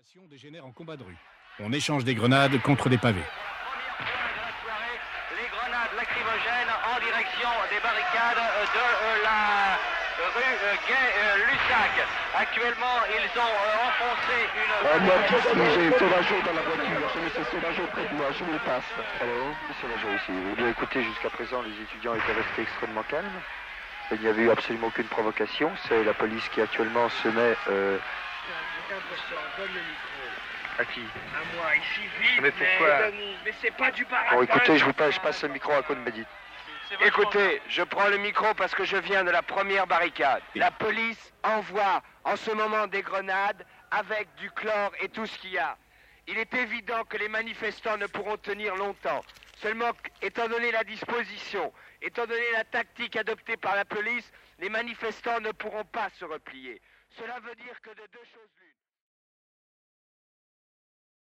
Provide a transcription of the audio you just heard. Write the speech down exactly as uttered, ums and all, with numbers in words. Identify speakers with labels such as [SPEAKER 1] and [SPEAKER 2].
[SPEAKER 1] L'agression dégénère en combat de rue. On échange des grenades contre des pavés.
[SPEAKER 2] Les grenades lacrymogènes en direction des barricades de euh, la rue euh, Gay-Lussac. Actuellement, ils ont euh, enfoncé une...
[SPEAKER 3] Euh, moi, ici, j'ai Sauvageau dans la voiture. Je laisse Sauvageau près de moi, je vous le passe.
[SPEAKER 4] Allô, Sauvageau ici. Eh bien, écoutez, jusqu'à présent, les étudiants étaient restés extrêmement calmes. Il n'y avait eu absolument aucune provocation. C'est la police qui actuellement se met... Euh...
[SPEAKER 5] Donne le micro.
[SPEAKER 4] À qui?
[SPEAKER 5] À moi, ici, vite.
[SPEAKER 4] Mais pourquoi?
[SPEAKER 5] Mais, mais c'est pas du baratin.
[SPEAKER 4] Bon, écoutez, je vous passe, je passe le micro à Cohn-Bendit.
[SPEAKER 5] Écoutez, je prends le micro parce que je viens de la première barricade. La police envoie en ce moment des grenades avec du chlore et tout ce qu'il y a. Il est évident que les manifestants ne pourront tenir longtemps. Seulement, étant donné la disposition, étant donné la tactique adoptée par la police, les manifestants ne pourront pas se replier. Cela veut dire que de deux choses l'une.